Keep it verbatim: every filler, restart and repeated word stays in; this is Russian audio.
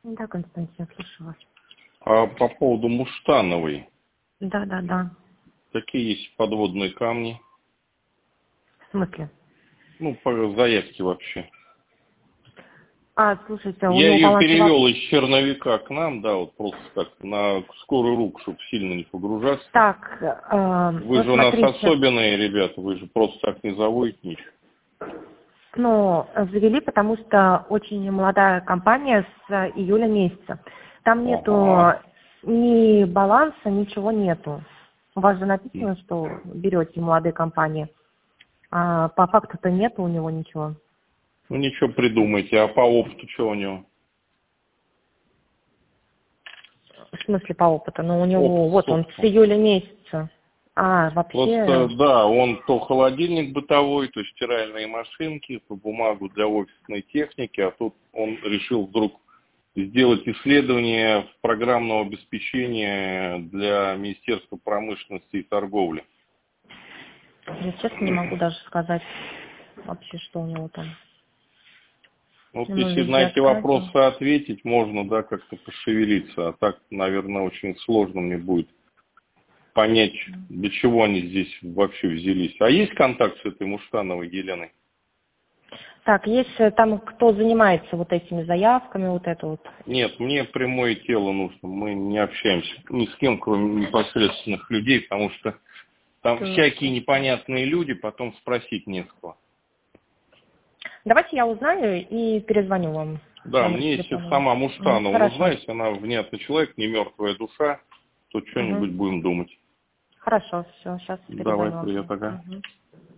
Да, Константин, слышу вас. А по поводу Муштановой, Да, да, да. какие есть подводные камни? В смысле? Ну, по заявке вообще. А, слушайте, у Я него ее баланс... перевел из черновика к нам, да, вот просто так, на скорую руку, чтобы сильно не погружаться. Так, э, Вы ну же у нас смотрите, особенные ребята, вы же просто так не заводите ничего. ну, завели, потому что очень молодая компания с июля месяца. Там нету Ага. ни баланса, ничего нету. У вас же написано, что берете молодые компании, а по факту-то нету у него ничего. Ну ничего придумайте, а по опыту что у него? В смысле по опыту? Ну, у него, Опыт вот он с собственный. июля месяца. А, Просто, вообще... да, он то холодильник бытовой, то стиральные машинки, то бумагу для офисной техники, а тут он решил вдруг сделать исследование программного обеспечения для Министерства промышленности и торговли. Я честно не могу даже сказать вообще, что у него там. Вот Ему если на везде эти вопросы отказывают. ответить, можно, да, как-то пошевелиться, а так, наверное, очень сложно мне будет понять, для чего они здесь вообще взялись. А есть контакт с этой Муштановой Еленой? Так, есть э, там, кто занимается вот этими заявками, вот это вот. Нет, мне прямое тело нужно. Мы не общаемся ни с кем, кроме непосредственных людей, потому что там М. всякие непонятные люди, потом спросить не с кого. Давайте я узнаю и перезвоню вам. Да, Номер мне если телефона. сама М, Муштанова Хорошо. узнать, она внятный человек, не мертвая душа, то Мгм. что-нибудь будем думать. Хорошо, все, сейчас Давай, перезвоню вам. привет, ага. Мгм.